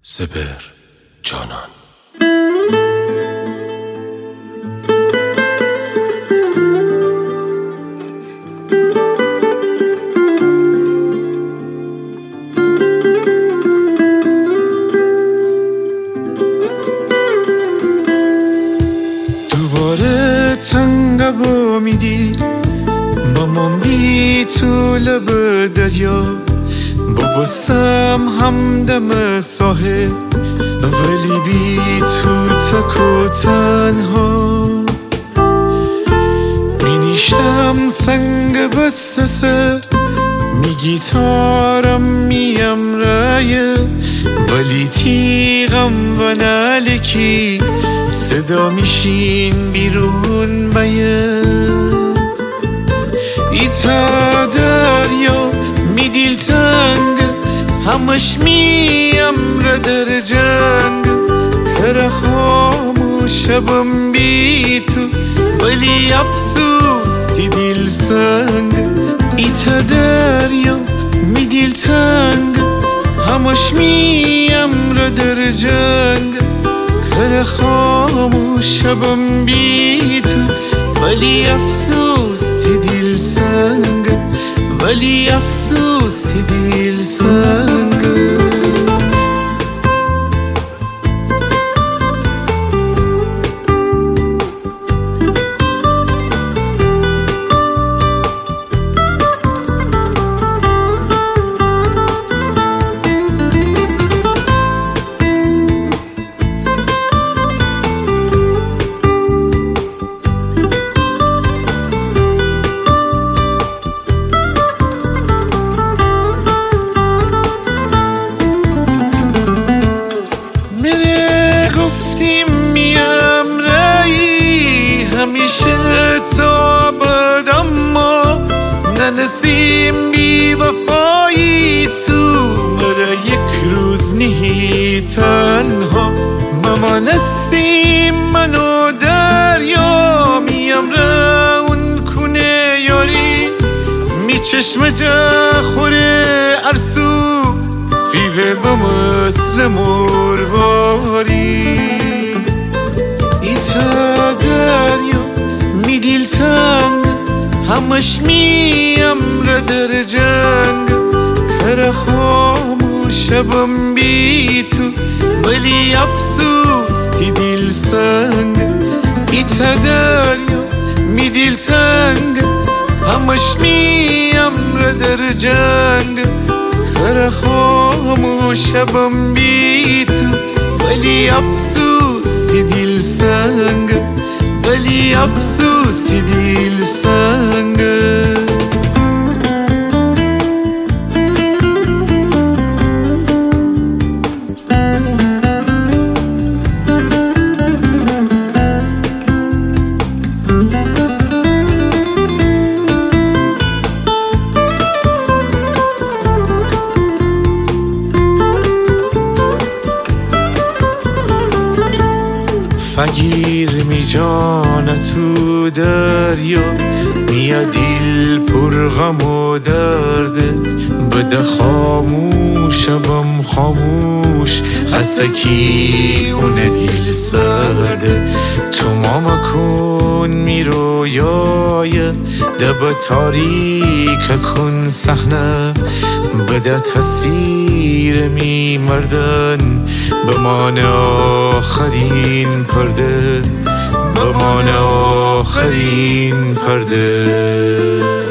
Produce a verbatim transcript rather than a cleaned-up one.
سپهر جانان. دوباره تنگ و میدی با من بی تو لب دریا، با بسم همدم ساحل ولی بی تو تک و تنها. می نیشتم سنگ بسته سر، می گیتارم میم رایه، ولی تیغم و نالکی صدا میشین بیرون بیه. ایتا دریا می دیل تنگ، همش میم را در جنگ، کر خاموشم بی تو ولی افسوس تی دیل سنگ. ایتا دریا می دیل تنگ، همش میم را در جنگ، کر خاموشم بی تو ولی افسوس تی دیل سنگ، ولی افسوس تی دیل سنگ. همیشه تا بد اما ننسیم بی وفایی تو، مرا یک روز نهی تنها ممانستیم منو دریا. میم رون کنه یاری می چشم جا خوره ارسو فیوه با مثل مرواری. ایتا دریا می دیل تنگ، همش میم را در جنگ، کر خاموشم بی تو ولی افسوس تی دیل سنگ. ایتا دریا می دیل تنگ، همش میم را در جنگ، کر خاموشم بی تو ولی افسوس تی دیل سنگ، ولی افسوس تی دیل سنگ. فگیر می جان تو دریا، میا دیل پر غم و درده، بده خاموشم خاموش حسکی اون دیل سرده. تو ماما کن می رویای دب تاریک کن صحنه، بده تصویر می مردن بمان آخرین پرده، بمان آخرین پرده.